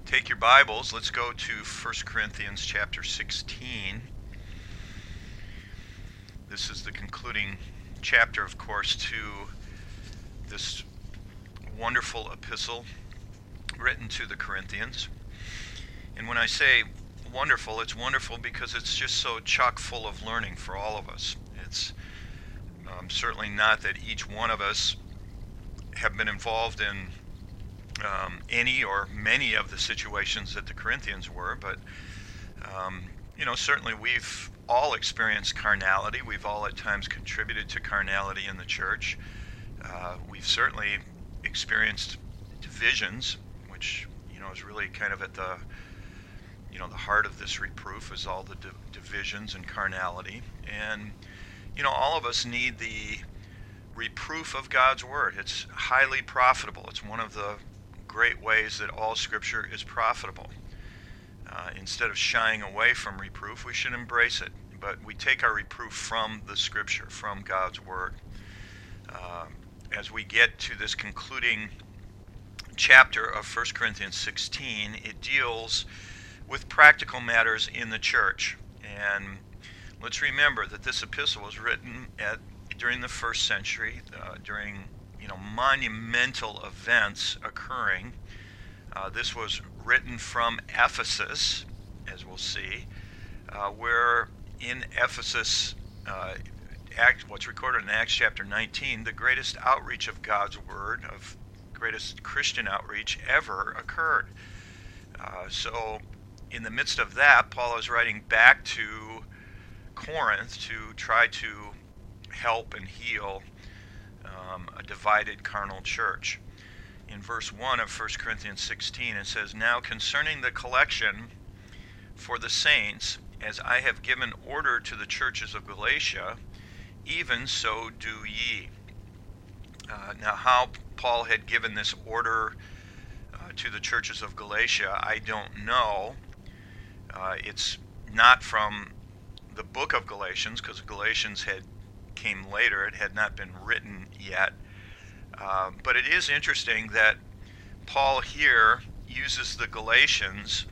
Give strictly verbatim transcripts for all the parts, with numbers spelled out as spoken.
Take your Bibles. Let's go to First Corinthians chapter sixteen. This is the concluding chapter, of course, to this wonderful epistle written to the Corinthians. And when I say wonderful, it's wonderful because it's just so chock full of learning for all of us. It's um, certainly not that each one of us have been involved in Um, any or many of the situations that the Corinthians were, but um, you know, certainly we've all experienced carnality. We've all at times contributed to carnality in the church. Uh, we've certainly experienced divisions, which you know is really kind of at the you know the heart of this reproof, is all the di- divisions and carnality. And you know, all of us need the reproof of God's word. It's highly profitable. It's one of the great ways that all Scripture is profitable. Uh, instead of shying away from reproof, we should embrace it. But we take our reproof from the Scripture, from God's Word. Uh, as we get to this concluding chapter of First Corinthians sixteen, it deals with practical matters in the church. And let's remember that this epistle was written at during the first century, uh, during you know, monumental events occurring. Uh, this was written from Ephesus, as we'll see, uh, where in Ephesus, uh, Act, what's recorded in Acts chapter nineteen, the greatest outreach of God's word, of greatest Christian outreach ever occurred. Uh, so in the midst of that, Paul is writing back to Corinth to try to help and heal Um, a divided carnal church. In verse one of First Corinthians sixteen, it says, "Now concerning the collection for the saints, as I have given order to the churches of Galatia, even so do ye." Uh, now, how Paul had given this order uh, to the churches of Galatia, I don't know. Uh, it's not from the book of Galatians, because Galatians had came later. It had not been written yet. Uh, but it is interesting that Paul here uses the Galatians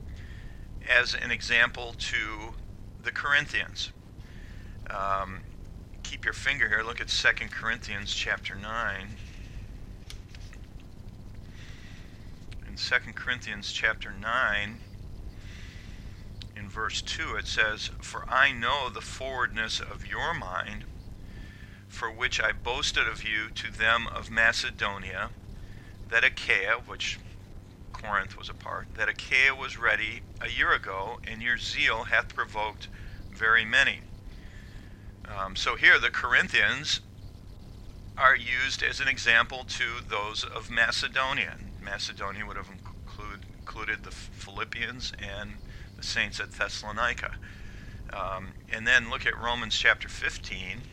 as an example to the Corinthians. Um, keep your finger here. Look at Second Corinthians chapter nine. In Second Corinthians chapter nine, in verse two, it says, "For I know the forwardness of your mind, for which I boasted of you to them of Macedonia, that Achaia," which Corinth was a part, "that Achaia was ready a year ago, and your zeal hath provoked very many." Um, so here the Corinthians are used as an example to those of Macedonia. Macedonia would have include, included the Philippians and the saints at Thessalonica. Um, and then look at Romans chapter fifteen.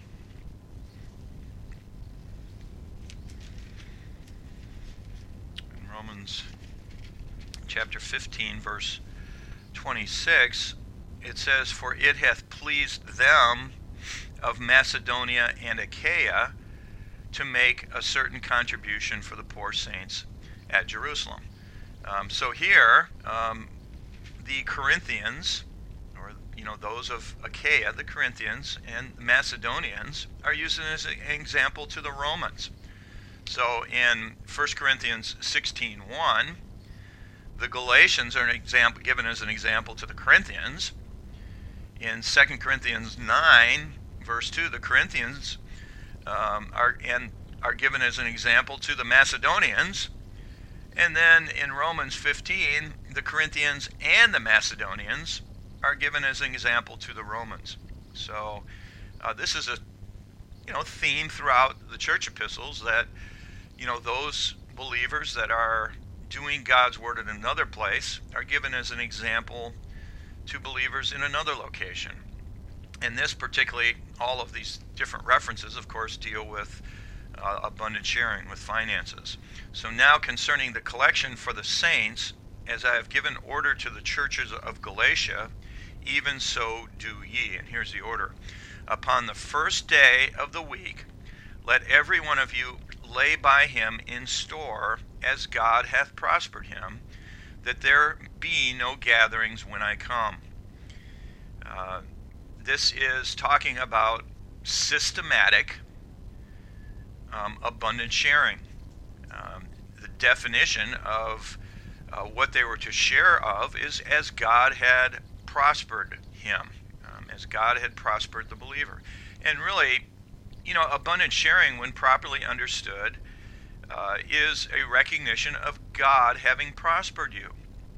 Romans chapter fifteen, verse twenty-six, it says, "For it hath pleased them of Macedonia and Achaia to make a certain contribution for the poor saints at Jerusalem." Um, so here, um, the Corinthians, or you know those of Achaia, the Corinthians, and the Macedonians are used as an example to the Romans. So in First Corinthians sixteen one, the Galatians are an example, given as an example to the Corinthians. In Second Corinthians nine, verse two, the Corinthians um, are and are given as an example to the Macedonians. And then in Romans fifteen, the Corinthians and the Macedonians are given as an example to the Romans. So uh, this is a you know theme throughout the church epistles, that you know, those believers that are doing God's word in another place are given as an example to believers in another location. And this particularly, all of these different references, of course, deal with uh, abundant sharing, with finances. So now concerning the collection for the saints, as I have given order to the churches of Galatia, even so do ye. And here's the order. Upon the first day of the week, let every one of you lay by him in store as God hath prospered him, that there be no gatherings when I come. Uh, this is talking about systematic, um, abundant sharing. Um, the definition of uh, what they were to share of is as God had prospered him, um, as God had prospered the believer. And really, you know, abundant sharing, when properly understood, uh, is a recognition of God having prospered you.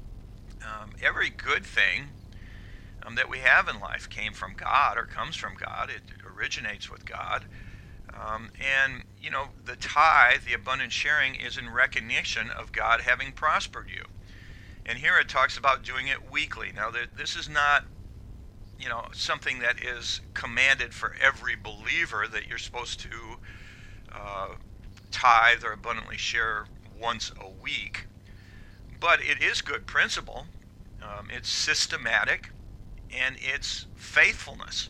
Um, every good thing um, that we have in life came from God or comes from God. It originates with God. Um, and, you know, the tithe, the abundant sharing, is in recognition of God having prospered you. And here it talks about doing it weekly. Now, this is not, you know, something that is commanded for every believer that you're supposed to uh, tithe or abundantly share once a week. But it is good principle. Um, it's systematic, and it's faithfulness.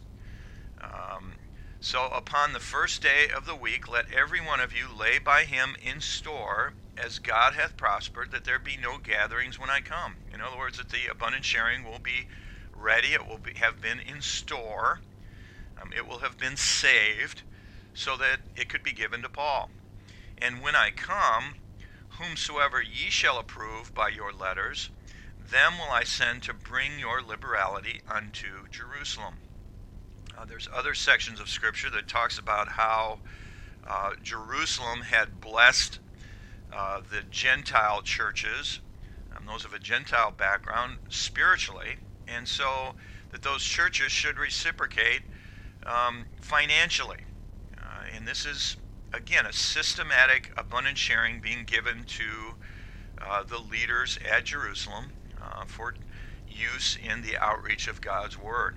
Um, so upon the first day of the week, let every one of you lay by him in store, as God hath prospered, that there be no gatherings when I come. In other words, that the abundant sharing will be ready. It will be, have been in store. Um, it will have been saved so that it could be given to Paul. And when I come, whomsoever ye shall approve by your letters, them will I send to bring your liberality unto Jerusalem. Uh, there's other sections of Scripture that talks about how uh, Jerusalem had blessed uh, the Gentile churches, um, those of a Gentile background, spiritually, and so that those churches should reciprocate um, financially. Uh, and this is, again, a systematic, abundant sharing being given to uh, the leaders at Jerusalem uh, for use in the outreach of God's Word.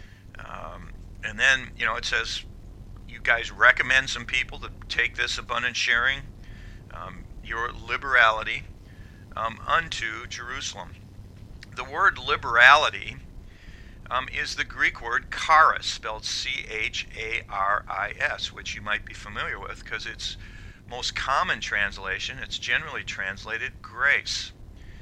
Um, and then, you know, it says, you guys recommend some people to take this abundant sharing, um, your liberality, um, unto Jerusalem. The word liberality um, is the Greek word charis, spelled C H A R I S, which you might be familiar with because its most common translation, it's generally translated grace.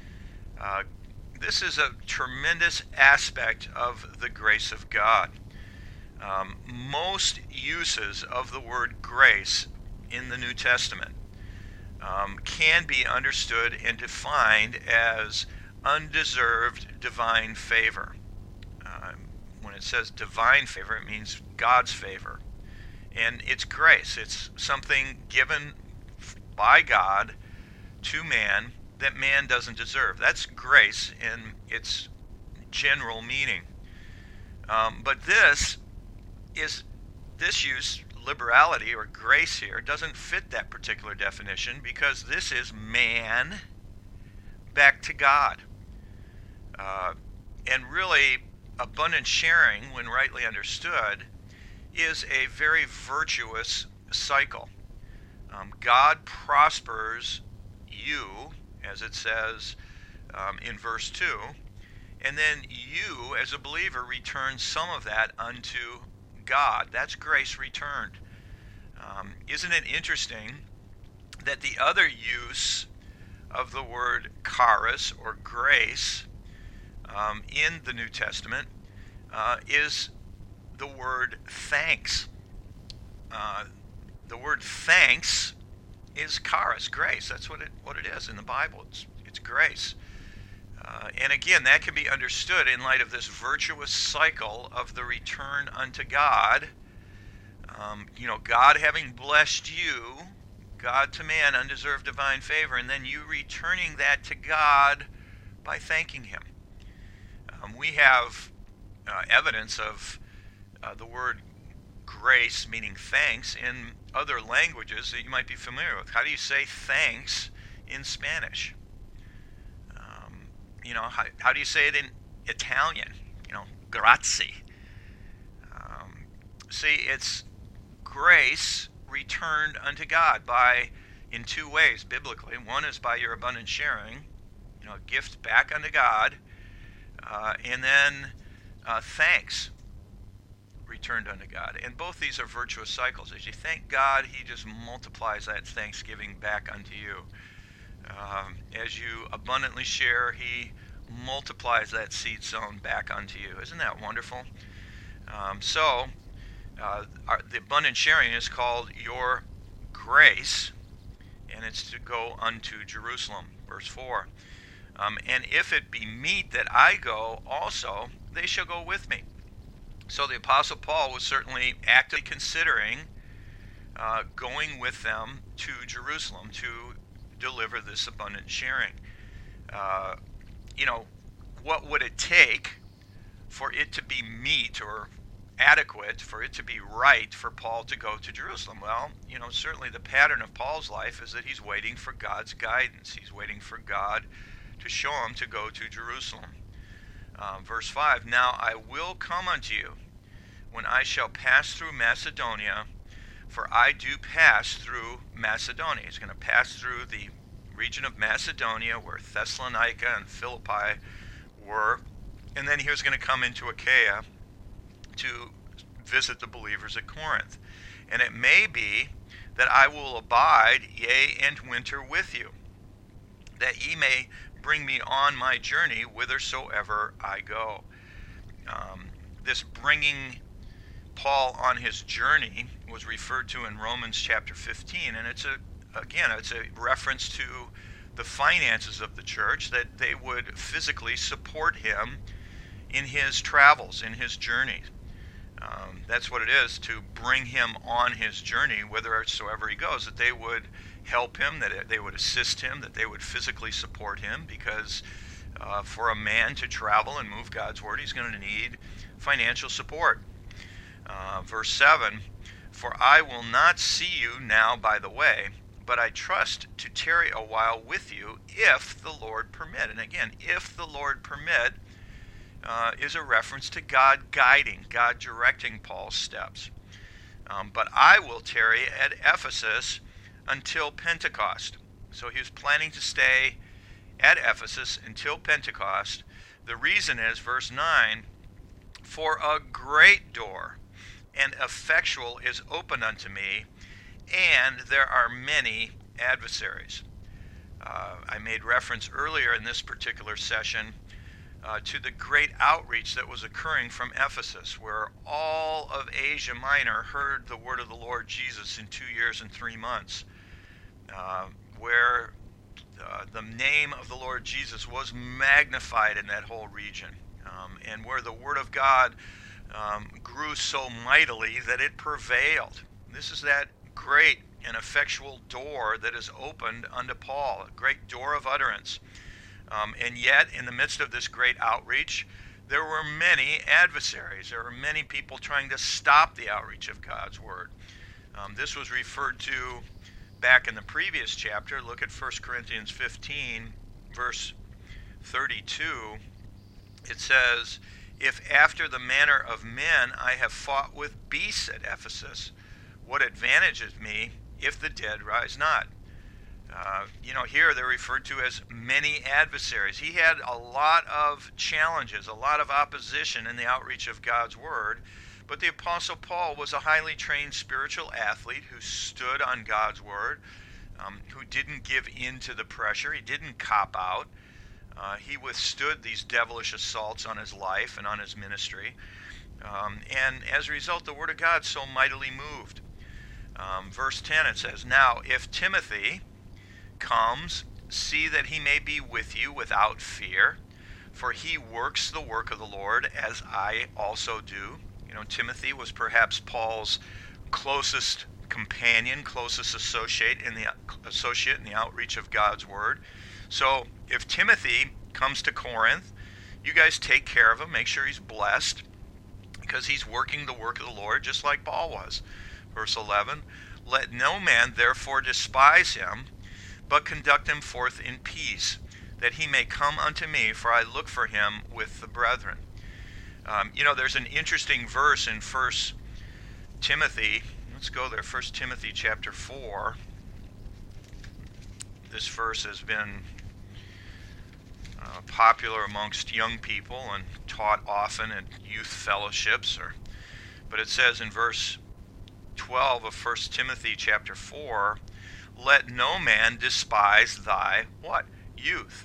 Uh, this is a tremendous aspect of the grace of God. Um, most uses of the word grace in the New Testament um, can be understood and defined as undeserved divine favor. Uh, when it says divine favor, it means God's favor. And it's grace. It's something given by God to man that man doesn't deserve. That's grace in its general meaning. Um, but this is, this use, liberality or grace here, doesn't fit that particular definition because this is man back to God. Uh, and really, abundant sharing, when rightly understood, is a very virtuous cycle. Um, God prospers you, as it says um, in verse two, and then you, as a believer, return some of that unto God. That's grace returned. Um, isn't it interesting that the other use of the word charis or grace um, in the New Testament uh, is the word thanks. Uh, the word thanks is charis, grace. That's what it what it is in the Bible. It's it's grace. Uh, and again, that can be understood in light of this virtuous cycle of the return unto God. Um, you know, God having blessed you, God to man, undeserved divine favor, and then you returning that to God by thanking Him. Um, we have uh, evidence of uh, the word grace, meaning thanks, in other languages that you might be familiar with. How do you say thanks in Spanish? Um, you know, how, how do you say it in Italian? You know, grazie. Um, see, it's grace returned unto God by, in two ways biblically. One is by your abundant sharing, you know, a gift back unto God, uh, and then uh, thanks returned unto God. And both these are virtuous cycles. As you thank God, He just multiplies that thanksgiving back unto you. Um, as you abundantly share, he multiplies that seed sown back unto you. Isn't that wonderful? Um, so, uh, our, the abundant sharing is called your grace, and it's to go unto Jerusalem. Verse four. Um, and if it be meet that I go also, they shall go with me. So the Apostle Paul was certainly actively considering uh, going with them to Jerusalem to deliver this abundant sharing. Uh, you know, what would it take for it to be meet or adequate, for it to be right for Paul to go to Jerusalem? Well, you know, certainly the pattern of Paul's life is that he's waiting for God's guidance. He's waiting for God to show him to go to Jerusalem. Uh, verse five, now I will come unto you when I shall pass through Macedonia, for I do pass through Macedonia. He's going to pass through the region of Macedonia where Thessalonica and Philippi were, and then he was going to come into Achaia to visit the believers at Corinth. And it may be that I will abide, yea, and winter with you, that ye may bring me on my journey whithersoever I go. Um, this bringing Paul on his journey was referred to in Romans chapter fifteen, and it's a again it's a reference to the finances of the church, that they would physically support him in his travels, in his journeys. Um, that's what it is, to bring him on his journey whithersoever he goes, that they would help him, that they would assist him, that they would physically support him, because uh, for a man to travel and move God's word, he's going to need financial support. Uh, verse seven, for I will not see you now by the way, but I trust to tarry a while with you, if the Lord permit. And again, if the Lord permit uh, is a reference to God guiding, God directing Paul's steps. Um, but I will tarry at Ephesus until Pentecost. So he was planning to stay at Ephesus until Pentecost. The reason is, verse nine, for a great door and effectual is open unto me, and there are many adversaries. Uh, I made reference earlier in this particular session uh, to the great outreach that was occurring from Ephesus, where all of Asia Minor heard the word of the Lord Jesus in two years and three months, uh, where uh, the name of the Lord Jesus was magnified in that whole region, um, and where the word of God um, grew so mightily that it prevailed. This is that great and effectual door that is opened unto Paul, a great door of utterance. Um, and yet, in the midst of this great outreach, there were many adversaries. There were many people trying to stop the outreach of God's word. Um, this was referred to back in the previous chapter. Look at First Corinthians fifteen, verse thirty-two. It says, if after the manner of men I have fought with beasts at Ephesus, what advantageth me if the dead rise not? Uh, you know, here they're referred to as many adversaries. He had a lot of challenges, a lot of opposition in the outreach of God's word, but the Apostle Paul was a highly trained spiritual athlete who stood on God's word, um, who didn't give in to the pressure. He didn't cop out. Uh, he withstood these devilish assaults on his life and on his ministry. Um, and as a result, the word of God so mightily moved. Um, verse ten, it says, now if Timothy comes, see that he may be with you without fear, for he works the work of the Lord, as I also do. You know, Timothy was perhaps Paul's closest companion, closest associate in the associate in the outreach of God's word. So if Timothy comes to Corinth, you guys take care of him, make sure he's blessed, because he's working the work of the Lord just like Paul was. Verse eleven, let no man therefore despise him, but conduct him forth in peace, that he may come unto me, for I look for him with the brethren. Um, you know, there's an interesting verse in First Timothy. Let's go there, First Timothy chapter four. This verse has been uh, popular amongst young people and taught often at youth fellowships. Or, but it says in verse twelve of First Timothy chapter four, let no man despise thy what? Youth.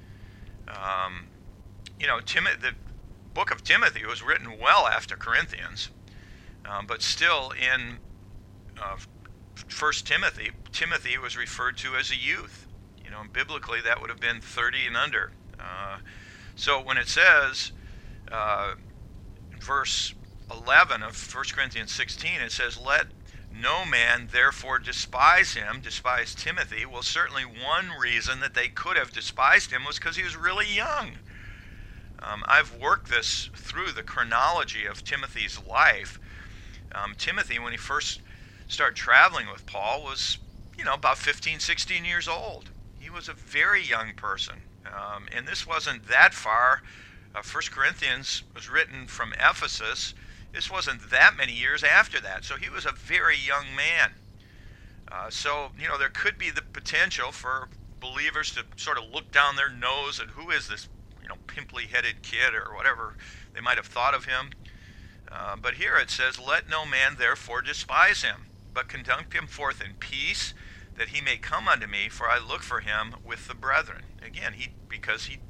Um, you know, Tim- the book of Timothy was written well after Corinthians, um, but still in uh, First Timothy, Timothy was referred to as a youth. You know, biblically that would have been thirty and under. Uh, so when it says, uh, verse eleven of First Corinthians sixteen, it says, let no man therefore despise him, despise Timothy. Well, certainly one reason that they could have despised him was because he was really young. Um, I've worked this through the chronology of Timothy's life. Um, Timothy, when he first started traveling with Paul, was, you know, about fifteen, sixteen years old. He was a very young person. Um, and this wasn't that far. Uh, First Corinthians was written from Ephesus. This wasn't that many years after that. So he was a very young man. Uh, so, you know, there could be the potential for believers to sort of look down their nose at who is this, you know, pimply-headed kid or whatever they might have thought of him. Uh, but here it says, let no man therefore despise him, but conduct him forth in peace, that he may come unto me, for I look for him with the brethren. Again, he because he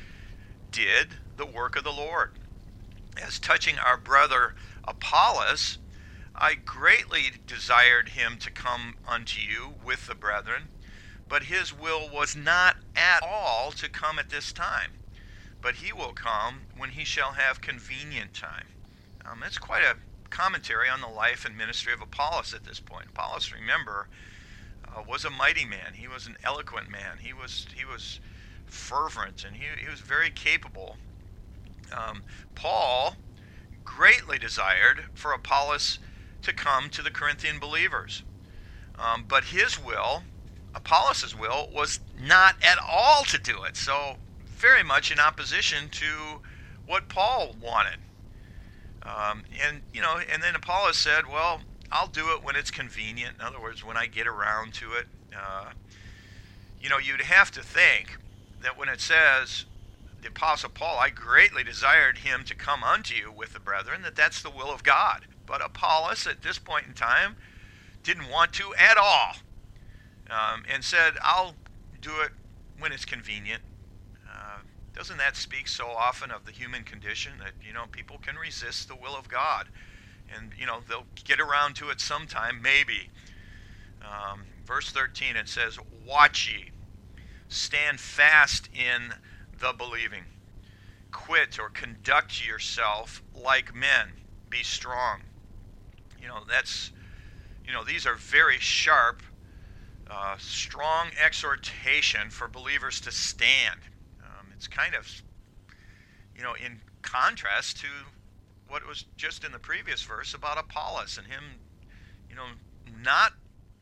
did the work of the Lord. As touching our brother Apollos, I greatly desired him to come unto you with the brethren, but his will was not at all to come at this time, but he will come when he shall have convenient time. Um, that's quite a commentary on the life and ministry of Apollos at this point. Apollos, remember, uh, was a mighty man. He was an eloquent man. He was he was fervent, and he, he was very capable. Um, Paul greatly desired for Apollos to come to the Corinthian believers. Um, but his will, Apollos' will, was not at all to do it. So very much in opposition to what Paul wanted. Um, and, you know, and then Apollos said, well, I'll do it when it's convenient. In other words, when I get around to it. Uh, you know, you'd have to think that when it says, the Apostle Paul, I greatly desired him to come unto you with the brethren, that that's the will of God. But Apollos, at this point in time, didn't want to at all, um, and said, I'll do it when it's convenient. Uh, doesn't that speak so often of the human condition that, you know, people can resist the will of God? And, you know, they'll get around to it sometime, maybe. Um, verse thirteen, it says, watch ye, stand fast in the believing. Quit or conduct yourself like men. Be strong. You know, that's, you know, these are very sharp, uh, strong exhortation for believers to stand. Um, it's kind of, you know, in contrast to what was just in the previous verse about Apollos and him, you know, not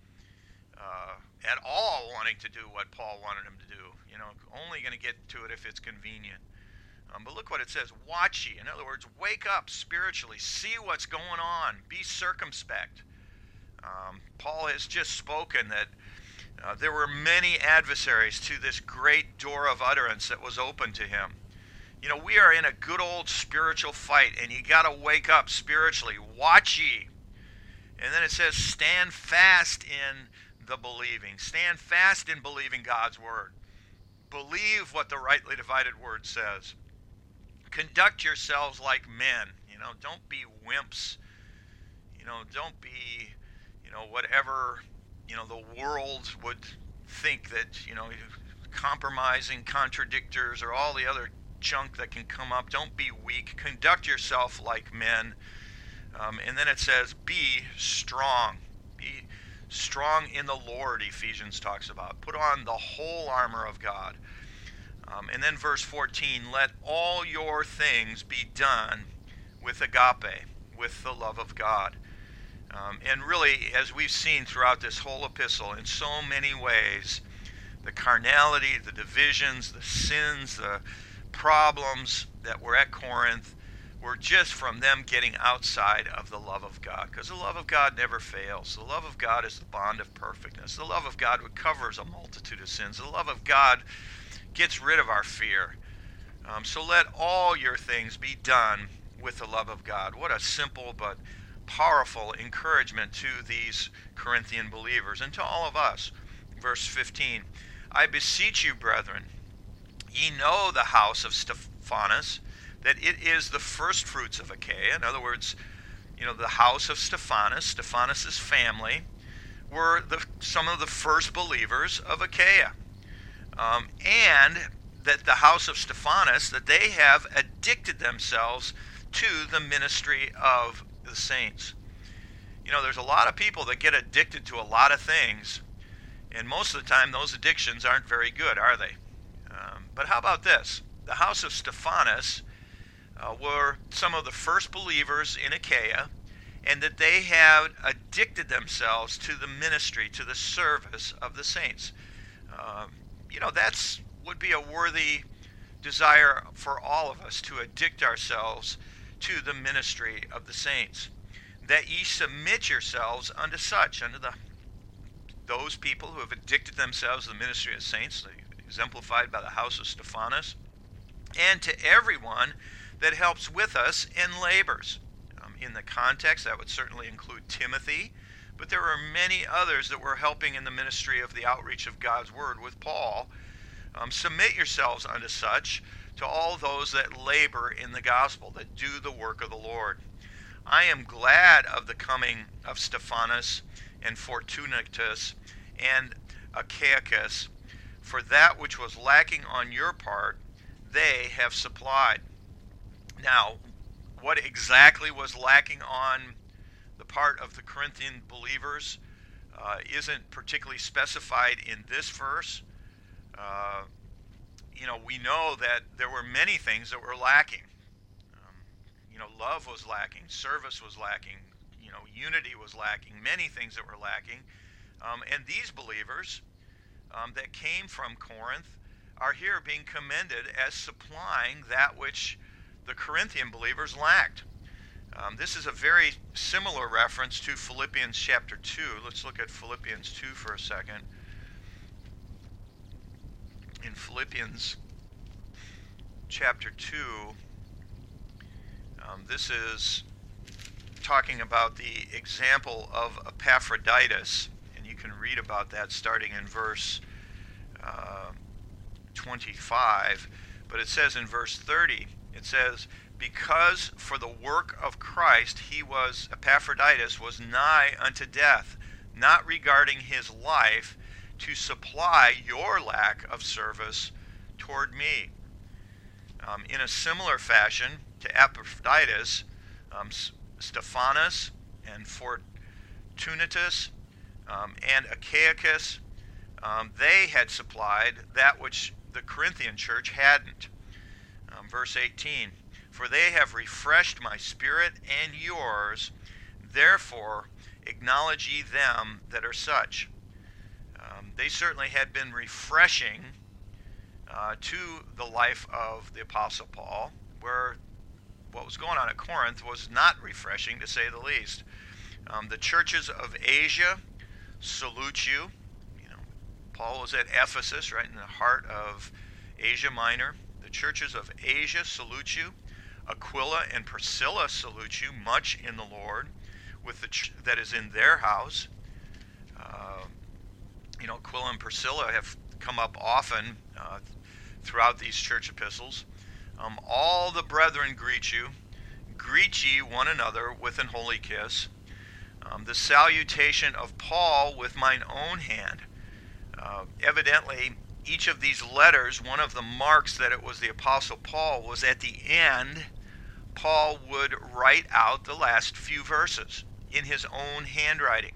uh, at all wanting to do what Paul wanted him to do. You know, only going to get to it if it's convenient. Um, but look what it says, watch ye. In other words, wake up spiritually. See what's going on. Be circumspect. Um, Paul has just spoken that uh, there were many adversaries to this great door of utterance that was open to him. You know, we are in a good old spiritual fight, and you got to wake up spiritually. Watch ye. And then it says, stand fast in the believing. Stand fast in believing God's word. Believe what the rightly divided word says. Conduct yourselves like men. You know, don't be wimps. You know, don't be, you know, whatever, you know, the world would think that, you know, compromising contradictors or all the other junk that can come up. Don't be weak. Conduct yourself like men. Um, and then it says, be strong. Be strong in the Lord, Ephesians talks about. Put on the whole armor of God. Um, and then verse fourteen, let all your things be done with agape, with the love of God. Um, and really, as we've seen throughout this whole epistle, in so many ways, the carnality, the divisions, the sins, the problems that were at Corinth were just from them getting outside of the love of God. Because the love of God never fails. The love of God is the bond of perfectness. The love of God covers a multitude of sins. The love of God gets rid of our fear. Um, so let all your things be done with the love of God. What a simple but powerful encouragement to these Corinthian believers and to all of us. verse fifteen. I beseech you, brethren, ye know the house of Stephanas, that it is the first fruits of Achaia. In other words, you know, the house of Stephanas, Stephanas' family, were the, some of the first believers of Achaia. Um, and that the house of Stephanas, that they have addicted themselves to the ministry of the saints. You know, there's a lot of people that get addicted to a lot of things, and most of the time those addictions aren't very good, are they? Um, but how about this? The house of Stephanas uh, were some of the first believers in Achaia, and that they had addicted themselves to the ministry, to the service of the saints. Um, you know, that's would be a worthy desire for all of us, to addict ourselves to the ministry of the saints. That ye submit yourselves unto such, unto the those people who have addicted themselves to the ministry of saints, exemplified by the house of Stephanas, and to everyone that helps with us and labors. Um, in the context, that would certainly include Timothy, but there were many others that were helping in the ministry of the outreach of God's word with Paul. Um, submit yourselves unto such, to all those that labor in the gospel, that do the work of the Lord. I am glad of the coming of Stephanas and Fortunatus and Achaicus, for that which was lacking on your part, they have supplied. Now, what exactly was lacking on the part of the Corinthian believers uh, isn't particularly specified in this verse. Uh, you know, we know that there were many things that were lacking. Um, you know, love was lacking, service was lacking, you know, unity was lacking, many things that were lacking. Um, and these believers um, that came from Corinth are here being commended as supplying that which the Corinthian believers lacked. Um, this is a very similar reference to Philippians chapter two. Let's look at Philippians two for a second. In Philippians chapter two, um, this is talking about the example of Epaphroditus, and you can read about that starting in verse uh, twenty-five, but it says in verse thirty, it says, because for the work of Christ he was, Epaphroditus, was nigh unto death, not regarding his life, to supply your lack of service toward me. Um, in a similar fashion to Epaphroditus, um, Stephanas and Fortunatus um, and Achaicus, um, they had supplied that which the Corinthian church hadn't. Um, verse eighteen, for they have refreshed my spirit and yours, therefore acknowledge ye them that are such. Um, they certainly had been refreshing uh, to the life of the Apostle Paul, where what was going on at Corinth was not refreshing, to say the least. Um, the churches of Asia salute you. You know, Paul was at Ephesus, right in the heart of Asia Minor. The churches of Asia salute you. Aquila and Priscilla salute you, much in the Lord, with the ch- that is in their house. Uh, You know, Aquila and Priscilla have come up often uh, throughout these church epistles. Um, all the brethren greet you. Greet ye one another with an holy kiss. Um, the salutation of Paul with mine own hand. Uh, evidently, each of these letters, one of the marks that it was the Apostle Paul was at the end, Paul would write out the last few verses in his own handwriting.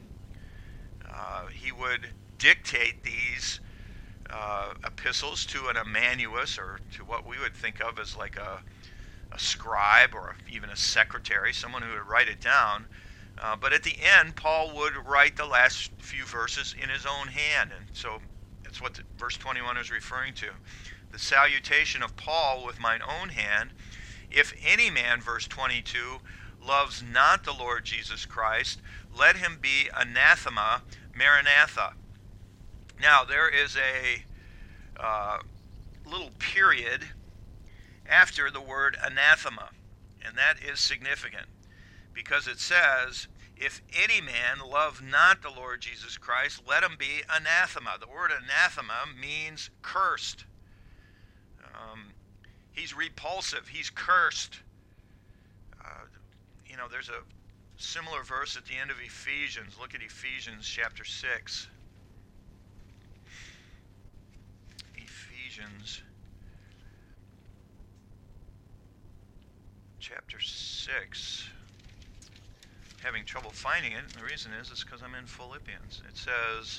Uh, he would dictate these uh, epistles to an amanuensis, or to what we would think of as like a, a scribe or even a secretary, someone who would write it down. Uh, but at the end, Paul would write the last few verses in his own hand. And so that's what the, verse twenty-one is referring to. The salutation of Paul with mine own hand. If any man, verse twenty-two, loves not the Lord Jesus Christ, let him be anathema, maranatha. Now, there is a uh, little period after the word anathema, and that is significant, because it says, If any man love not the Lord Jesus Christ, let him be anathema. The word anathema means cursed. Um, he's repulsive. He's cursed. Uh, you know, there's a similar verse at the end of Ephesians. Look at Ephesians chapter six. Ephesians chapter six. Having trouble finding it. The reason is it's because I'm in Philippians. It says,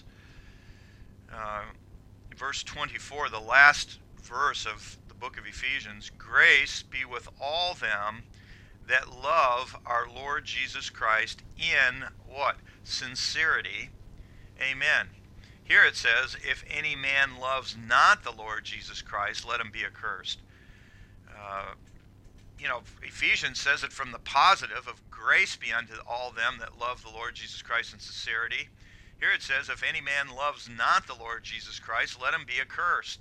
uh, verse twenty-four, the last verse of the book of Ephesians, grace be with all them that love our Lord Jesus Christ in what? Sincerity. Amen. Here it says, if any man loves not the Lord Jesus Christ, let him be accursed. Uh, you know, Ephesians says it from the positive of grace be unto all them that love the Lord Jesus Christ in sincerity. Here it says, if any man loves not the Lord Jesus Christ, let him be accursed.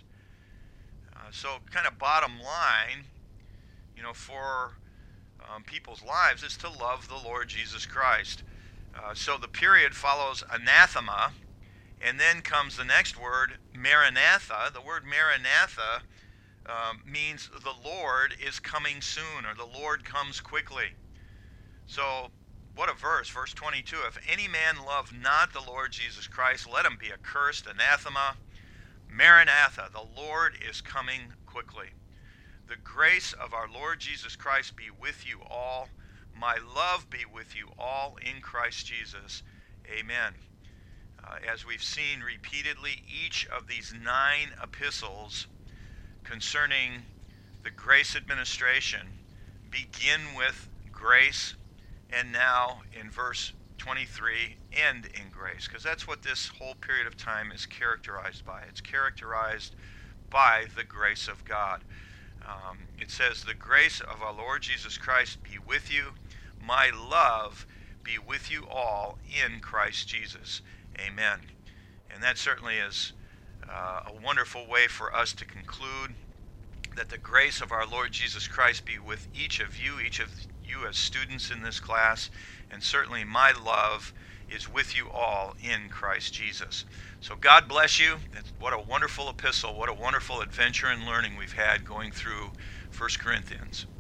Uh, so kind of bottom line, you know, for um, people's lives is to love the Lord Jesus Christ. Uh, so the period follows anathema, and then comes the next word, Maranatha. The word Maranatha um, means the Lord is coming soon, or the Lord comes quickly. So what a verse, verse twenty-two. If any man love not the Lord Jesus Christ, let him be accursed, anathema. Maranatha, the Lord is coming quickly. The grace of our Lord Jesus Christ be with you all. My love be with you all in Christ Jesus. Amen. Uh, as we've seen repeatedly, each of these nine epistles concerning the grace administration begin with grace, and now in verse twenty-three, end in grace, because that's what this whole period of time is characterized by. It's characterized by the grace of God. Um, it says, the grace of our Lord Jesus Christ be with you. My love be with you all in Christ Jesus. Amen. And that certainly is uh, a wonderful way for us to conclude that the grace of our Lord Jesus Christ be with each of you, each of you as students in this class, and certainly my love is with you all in Christ Jesus. So God bless you. What a wonderful epistle. What a wonderful adventure and learning we've had going through First Corinthians.